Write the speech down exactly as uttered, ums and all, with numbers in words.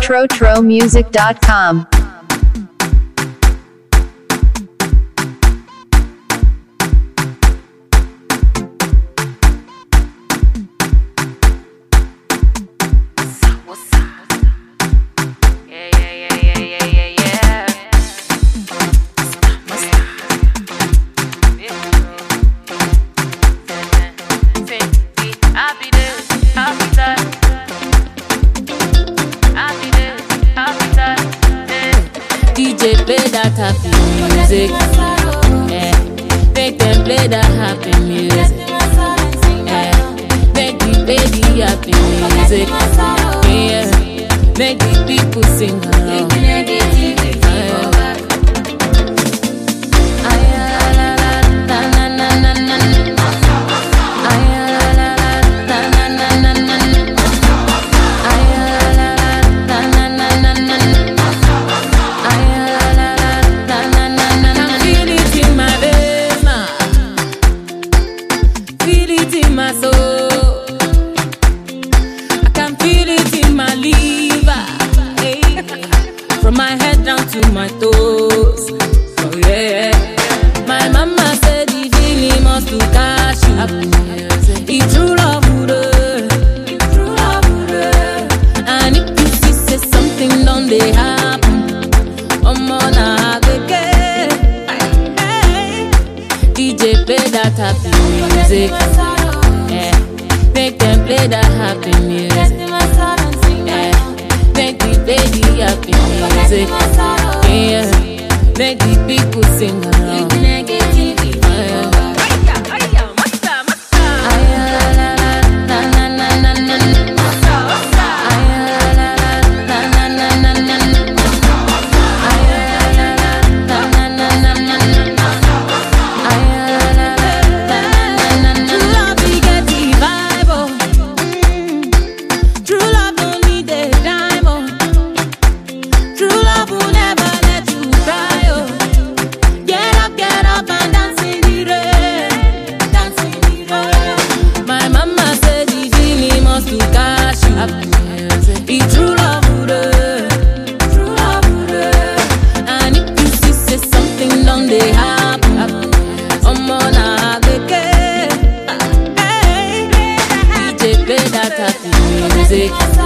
tro tro music dot com. D J play that happy music, yeah. Make them play that happy music, yeah. Make the baby happy music, yeah. Make the people sing along. My soul, I can feel it in my liver, hey. From my head down to my toes, oh yeah. My mama said the feeling must to cash you. It's true love, it's true love, and if you see say something done they happen, I'm on a again. D J play that happy music. Make them play that happy music, yeah. Make the baby happy music, yeah. Make the people sing along. It's true love, true love, and if you see say something done they happen, I'm on a again. D J play that happy music.